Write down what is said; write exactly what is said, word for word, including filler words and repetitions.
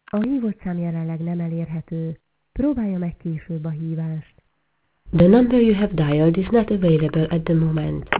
A hívott szám jelenleg nem elérhető. Próbálja meg később a hívást. The number you have dialed is not available at the moment.